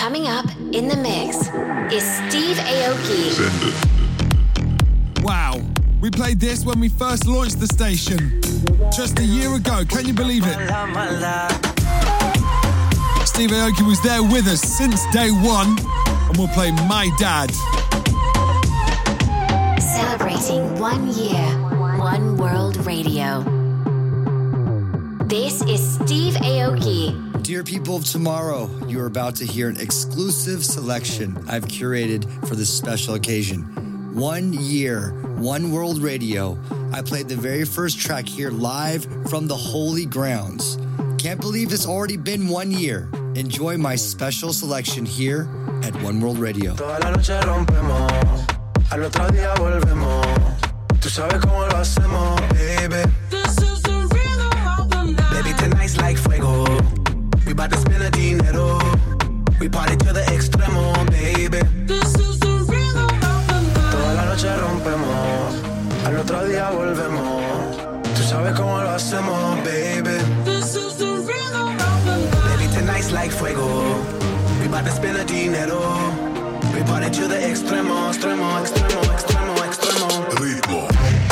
Coming up in the mix is Steve Aoki. Wow, we played this when we first launched the station. Just a year ago, can you believe it? Steve Aoki was there with us since day one, and we'll play My Dad. Celebrating 1 year, One World Radio. This is Steve Aoki. Dear people of tomorrow, you are about to hear an exclusive selection I've curated for this special occasion. 1 year, One World Radio. I played the very first track here live from the Holy Grounds. Can't believe it's already been 1 year. Enjoy my special selection here at One World Radio. Toda la noche rompemos, al otro día volvemos. Tú sabes cómo lo hacemos, baby. This is the rhythm of the night. Baby, tonight's like fuego. We bout to spend the dinero. We party to the extremo, baby. This is the rhythm of the night. Toda la noche rompemos, al otro día volvemos. Tú sabes cómo lo hacemos, baby. This is the rhythm of the night. Baby, tonight's like fuego. We bout to spend the dinero. We party to the extremo, extremo, extremo, extremo, extremo. Ritmo.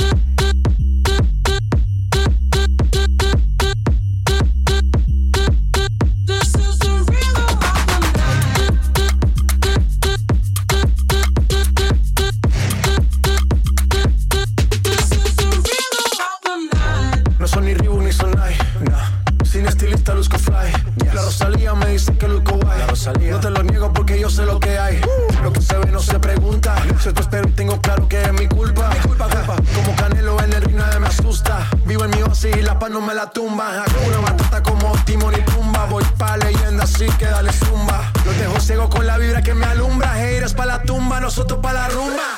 No te lo niego porque yo sé lo que hay. Lo que se ve no se pregunta. Si esto espero y tengo claro que es mi culpa. Como Canelo en el ring nadie me asusta. Vivo en mi oasis y la paz no me la tumba. Hakuna Matata como Timón y Pumba. Voy pa' leyenda así que dale zumba. Los dejo ciego con la vibra que me alumbra. Haters pa' la tumba, nosotros pa' la rumba.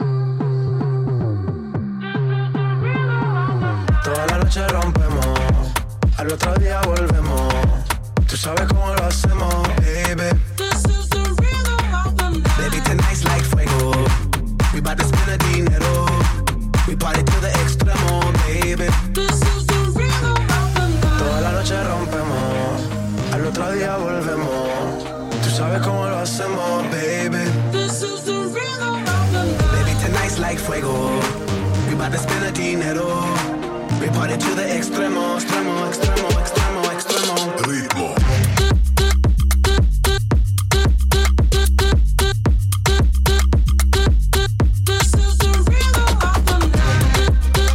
Toda la noche rompemos, al otro día volvemos. Tú sabes cómo lo hacemos, baby. This is the rhythm of the night. Baby, tonight's like fuego. We bout to spend the dinero. We party to the extremo, baby. This is the rhythm of the night. Toda la noche rompemos, al otro día volvemos. Tú sabes cómo lo hacemos, baby. This is the rhythm of the night. Baby, tonight's like fuego. We bout to spend the dinero. We party to the extremo, extremo, extremo, extremo, extremo. Ritmo. This is the rhythm of the night.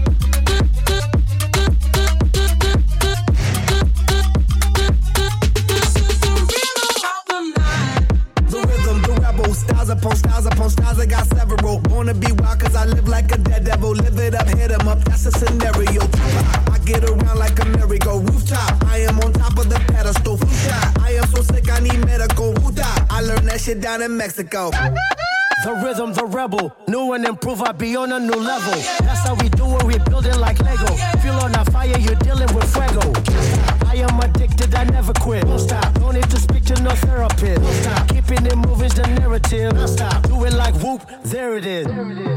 This is the rhythm of the night. The rhythm, the rebel. Styles upon styles upon styles, I got several. Wanna be wild cause I live like a dead devil. Live it up, hit 'em up, that's a scenario. I get around like a merry-go rooftop. I am on top of the pedestal. I am so sick, I need medical. I learned that shit down in Mexico. The rhythm, the rebel. New and improve, I be on a new level. That's how we do it, we building like Lego. Feel on a fire, you're dealing with fuego. I am addicted, I never quit. Don't stop, don't need to speak to no therapist. Don't stop, keeping it moving's the narrative. Don't stop, do it like whoop, there it is.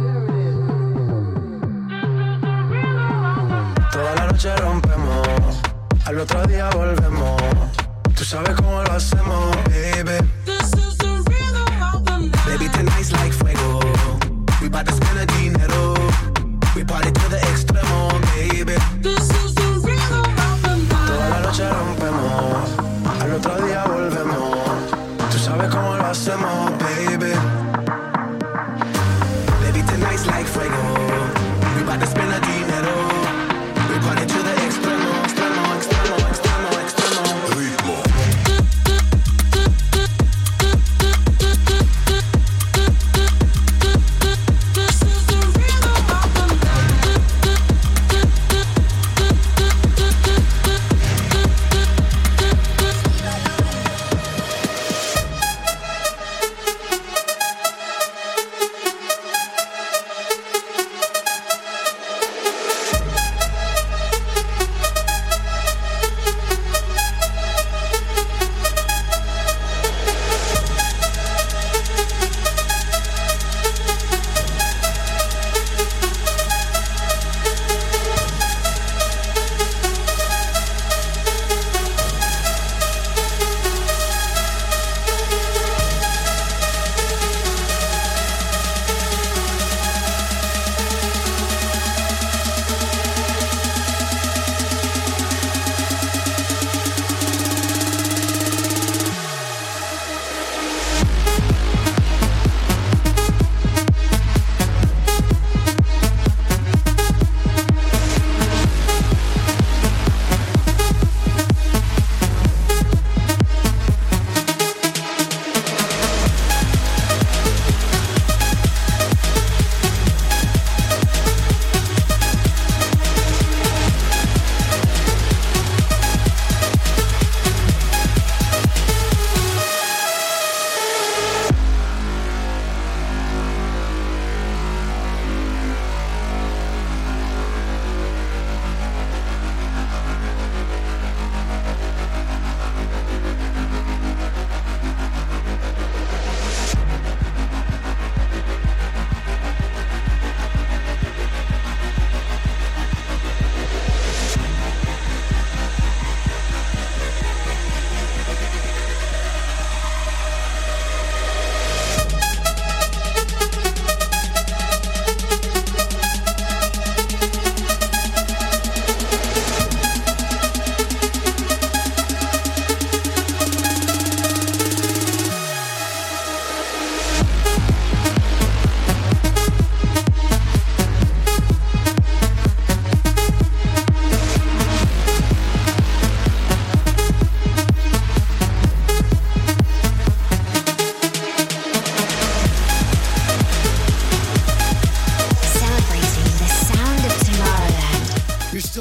Toda la noche rompemos, al otro día volvemos. Tú sabes cómo lo hacemos, baby. This is the rhythm of the night. Baby, tonight's like fuego. We bout to spend the dinero. We party to the extremo, baby. This is the rhythm of the night. Toda la noche rompemos, al otro día volvemos. Tú sabes cómo lo hacemos, baby. Baby, tonight's like fuego. We bout to spend the dinero. We party to the extremo, extremo, extremo, extremo, extremo. Ritmo. This is the rhythm of the night.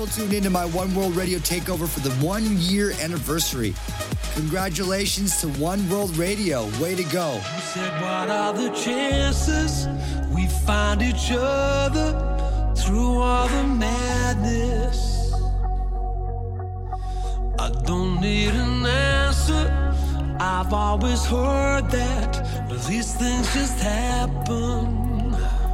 still tuned into my One World Radio takeover for the 1 year anniversary. Congratulations to One World Radio. Way to go. You said, what are the chances we find each other through all the madness? I don't need an answer. I've always heard that, but these things just happen.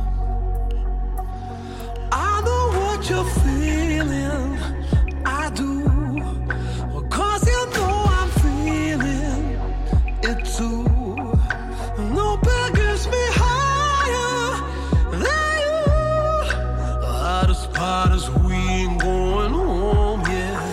I know what you're feeling, I do, 'cause you know I'm feeling it too. Nobody gets me higher than you. Hardest part is we ain't going home yet.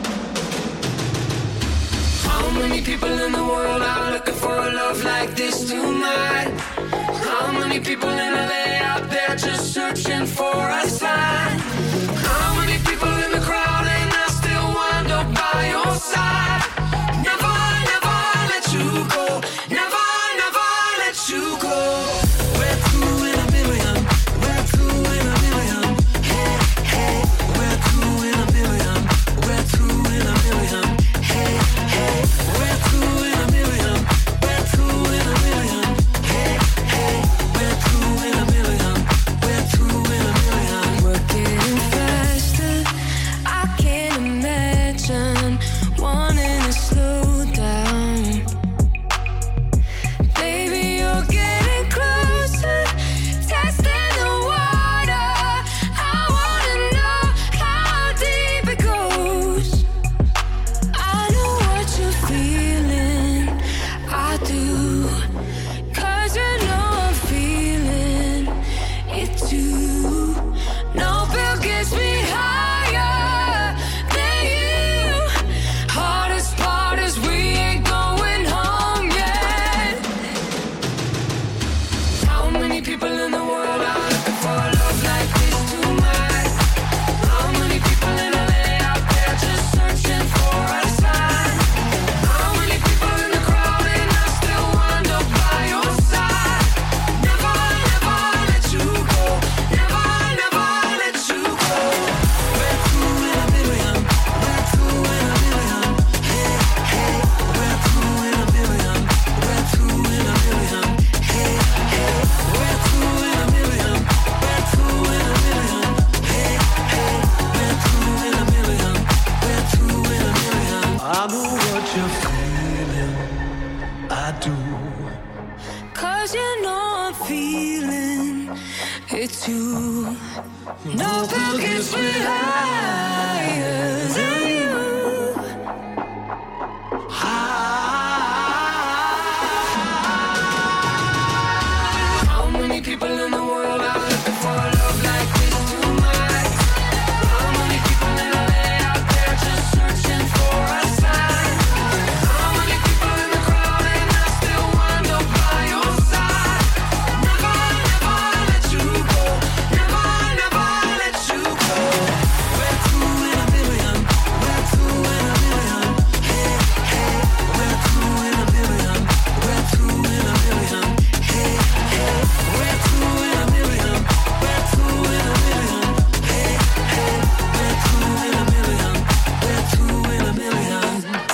How many people in the world are looking for a love like this tonight? How many people in LA out there just searching for a sign? How many people in the crowd and I still wind up by your side? Never, never let you go. Never, never let you go. We're two in a million. We're two in a million. Hey, hey. We're two in a million. We're two in a million. Hey, hey. We're two in a million. We're two in a million. Hey, hey. We're two in a million. We're two in a million. We're getting faster. I can't imagine wanting to slow down. Baby, you're getting closer, testing the water. I wanna know how deep it goes. I know what you're feeling, I do, 'cause you know I'm feeling it too. No bill gets me higher than you. Hardest part is we ain't going home yet. How many people in the world are looking for a love like this tonight? How many people in LA out there just searching for a sign? How many people in the crowd and I still wind up by your side? Never, never let you go. Never, never let you go. We're two in a million. We're two in a million. Hey, hey. We're two in a million. We're two in a million. Hey, hey. We're two in a million. We're two in a million. Hey, hey. We're two in a million. We're two in a million. I know what you're feeling, I do. 'Cause you know I'm feeling it too. No bill gets me higher than you. How many people in the world are looking for a love like this tonight? How many people in LA out there just searching for a sign? How many people in the crowd and I still wind up by your side? Never, never let you go. Never, never let you go. We're two in a million. We're two in a million. Hey, hey. We're two in a million. We're two in a million. Hey, hey. We're two in a million. We're two in a million. Hey, hey. We're two in a million. We're two in a million.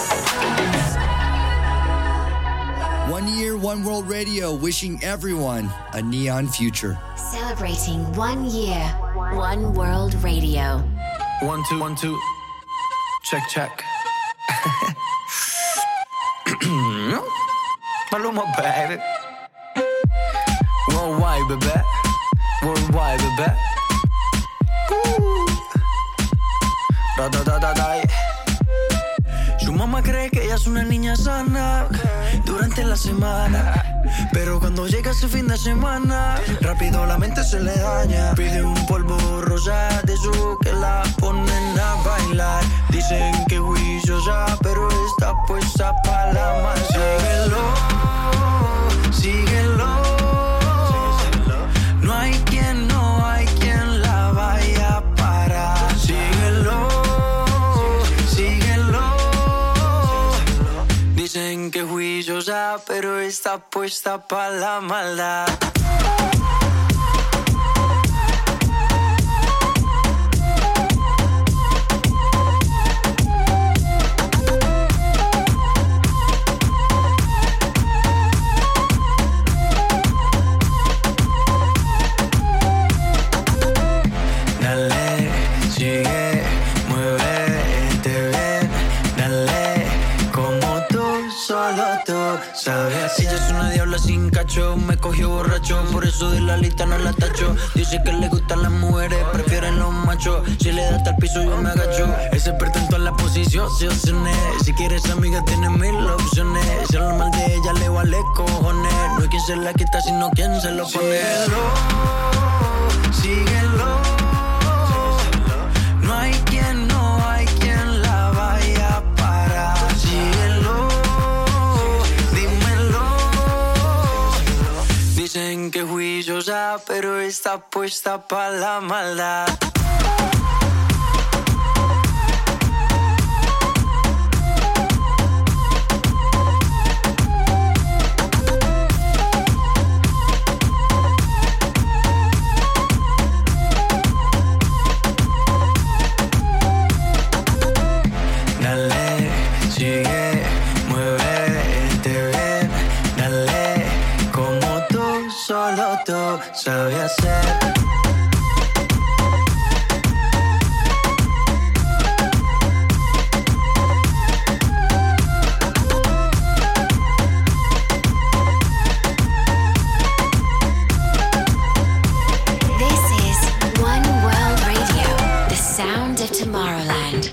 1 year, One World Radio, wishing everyone a neon future. Celebrating 1 year, One World Radio. 1, 2, 1, 2. Check, check. Maluma, baby. Worldwide, baby. Worldwide, baby. Da, da, da, da, da. Su mamá cree que ella es una niña sana durante la semana, pero cuando llega ese fin de semana, rápido la mente se le daña. Pide un polvo rosa de eso que la ponen a bailar. Dicen que juiciosa, pero está puesta pa' la masa. Síguelo, síguelo. No hay quien la vaya a parar. Síguelo, síguelo. Dicen que juiciosa, pero está puesta pa' la maldad. Ella es una diabla sin cacho, me cogió borracho, por eso de la lista no la tacho. Dice que le gustan las mujeres, prefieren los machos. Si le da hasta el piso yo me agacho. Es experto en todas las posiciones. Si quieres amiga tienes 1000 opciones. Si hablar mal de ella le vale cojones. No hay quien se la quita sino quien se lo pone. Síguelo. No hay quien la vaya a parar. Síguelo. Dímelo. Dicen que juiciosa, pero está puesta pa' la maldad. Sabe hacer. This is One World Radio, the sound of Tomorrowland.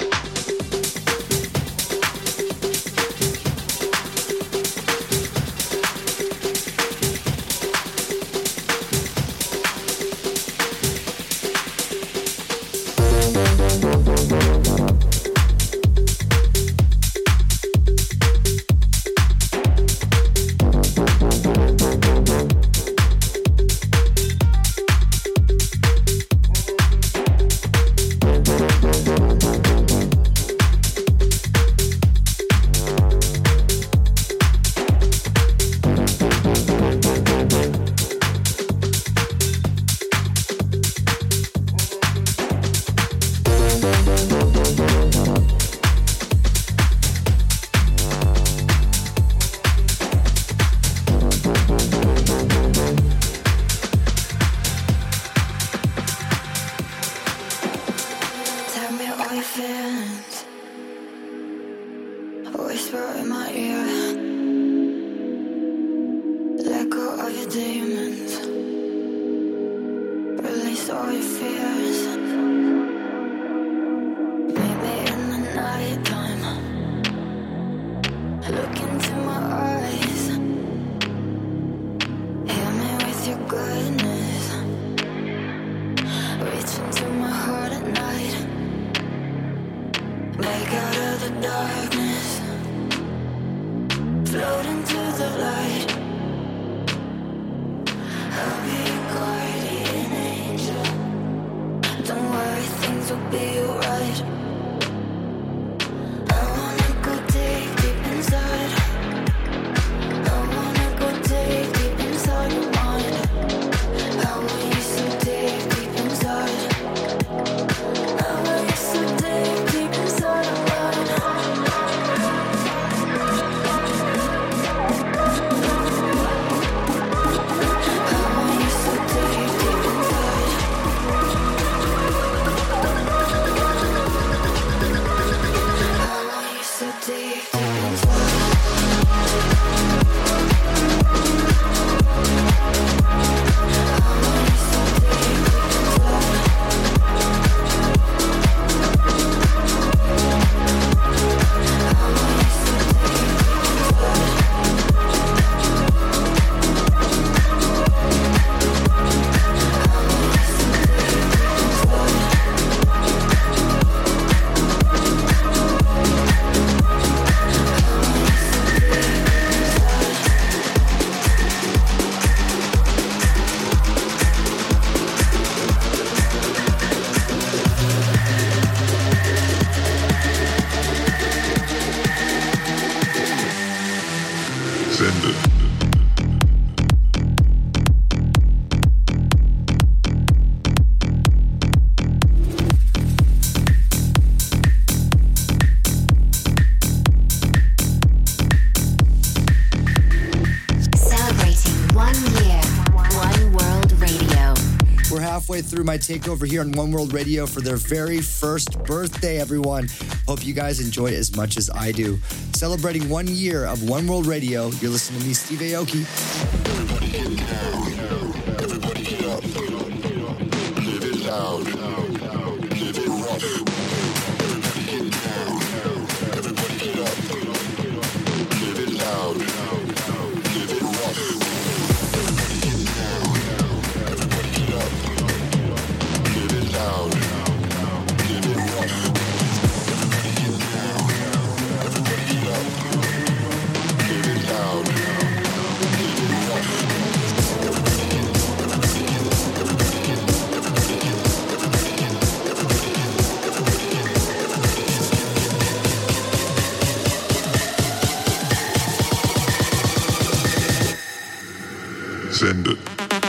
halfway through my takeover here on One World Radio for their very first birthday, everyone. Hope you guys enjoy it as much as I do. celebrating 1 year of One World Radio. You're listening to me, Steve Aoki. Everybody get down. Everybody get up. Live it loud. Live it rough. Everybody get down. Everybody get up. Live it loud. Live it rough. Everybody get down. Everybody get up. Live it loud. Live it rough. Everybody get down. Everybody get up. Live it loud. Live it rough. Send it.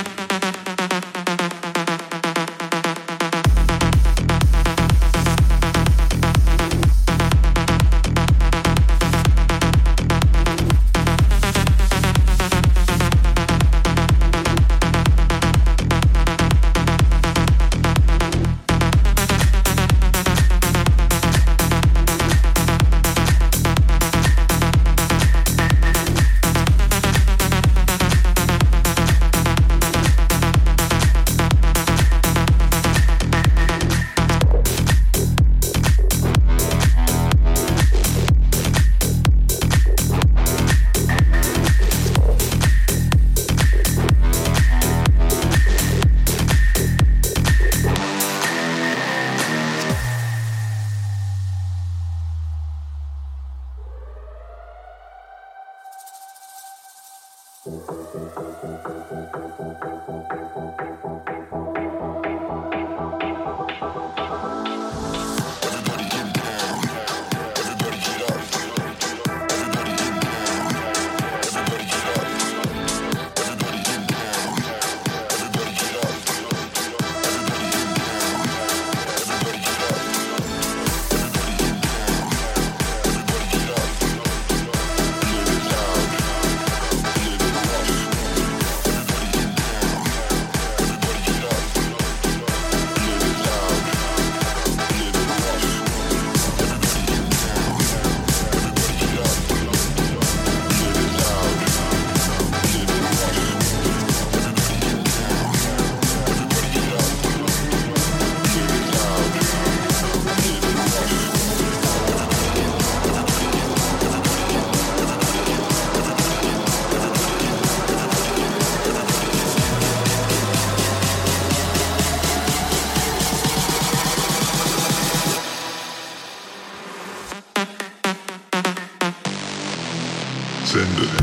Send it.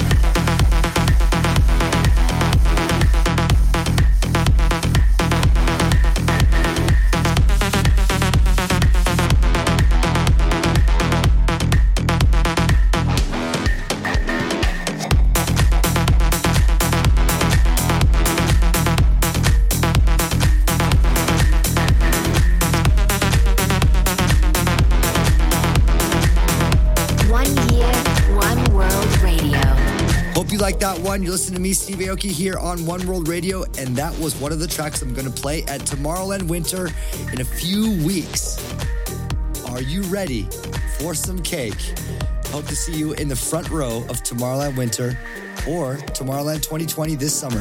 Like that one, you're listening to me, Steve Aoki, here on One World Radio, and that was one of the tracks I'm going to play at Tomorrowland Winter in a few weeks. Are you ready for some cake? Hope to see you in the front row of Tomorrowland Winter or Tomorrowland 2020 this summer.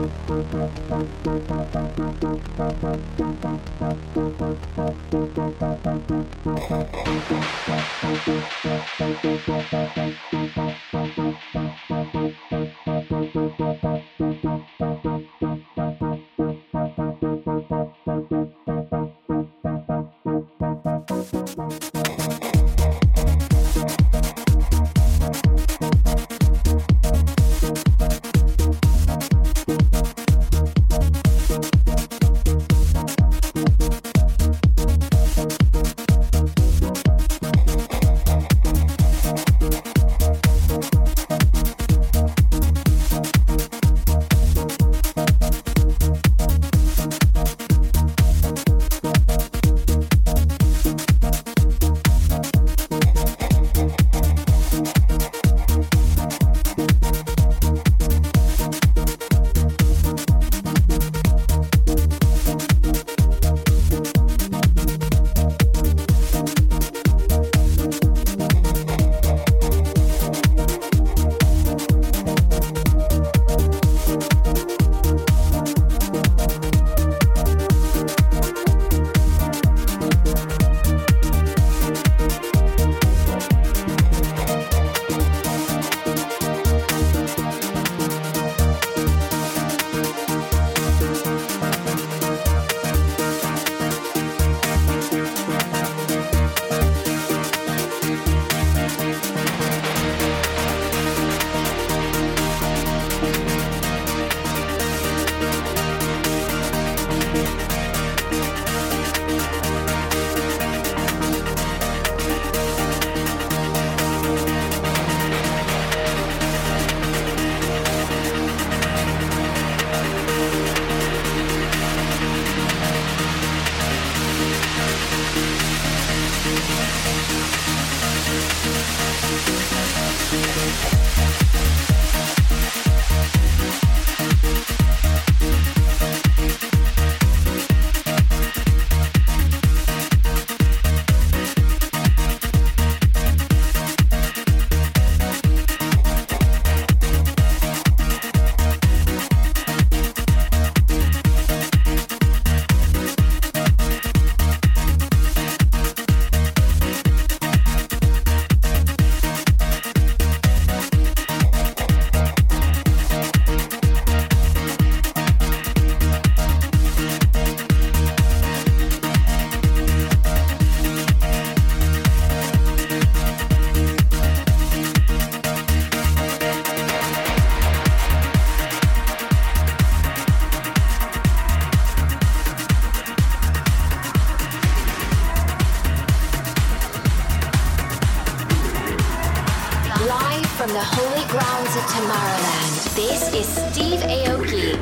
From the holy grounds of Tomorrowland, this is Steve Aoki.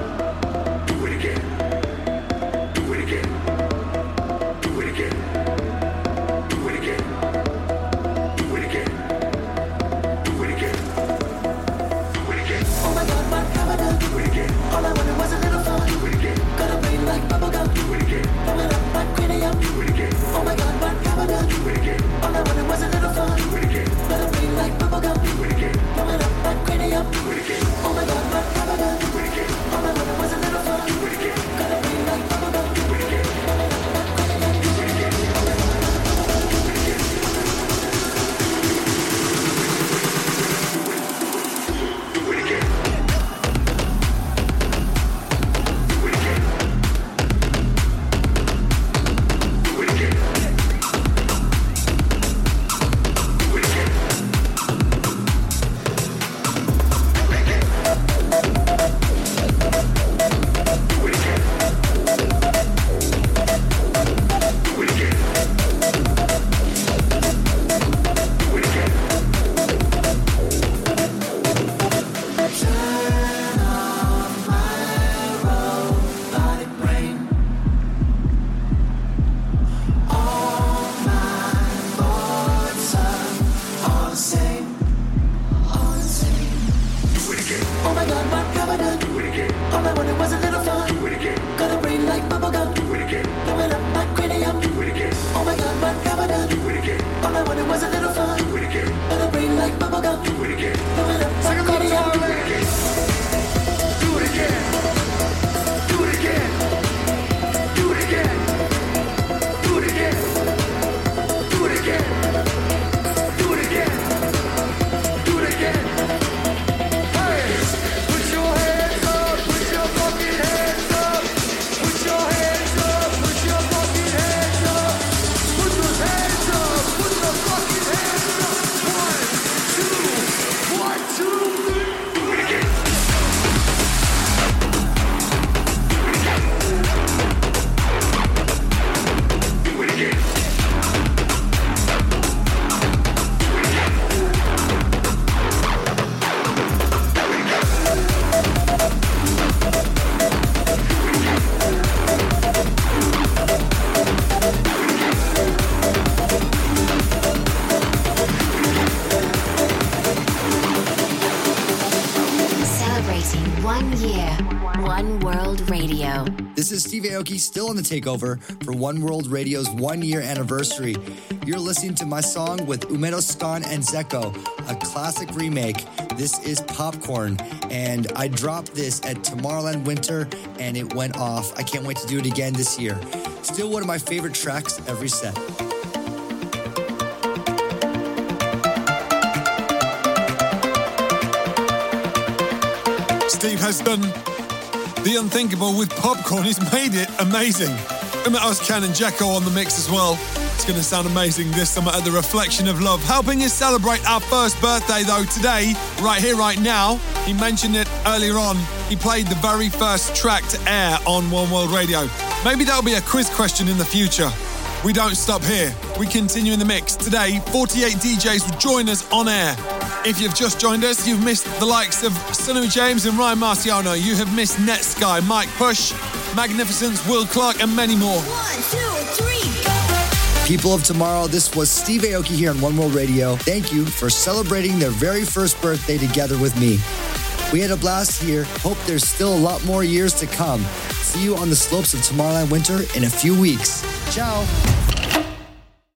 Do it again. Do it again. Do it again. Do it again. Do it again. Do it again. Do it again. Oh my God, what have I done? Do it again. All I wanted was a little fun. Do it again. Got a brain like bubblegum. Do it again. Blow it up like cranium. Do it again. Oh my God, what have I done? Do it again. All I wanted was a little fun. Do it again. Got a brain like bubblegum. Do it again. Blow it up like cranium. Do it again. Oh my God, what have I done? Do it again. All is Steve Aoki, still on the takeover for One World Radio's 1-year anniversary. You're listening to my song with Umedo Skan and Zeko, a classic remake. This is Popcorn, and I dropped this at Tomorrowland Winter, and it went off. I can't wait to do it again this year. Still one of my favorite tracks every set. Steve has done the unthinkable with Popcorn. He's made it amazing. Umedo Skan and Zeko on the mix as well. It's going to sound amazing this summer at the Reflection of Love. Helping us celebrate our first birthday, though, today, right here, right now. He mentioned it earlier on. He played the very first track to air on One World Radio. Maybe that'll be a quiz question in the future. We don't stop here. We continue in the mix. Today, 48 DJs will join us on air. If you've just joined us, you've missed the likes of Sonu James and Ryan Marciano. You have missed Netsky, Mike Push, Magnificence, Will Clark, and many more. 1, 2, 3, go! People of tomorrow, this was Steve Aoki here on One World Radio. Thank you for celebrating their very first birthday together with me. We had a blast here. Hope there's still a lot more years to come. See you on the slopes of Tomorrowland Winter in a few weeks. Ciao.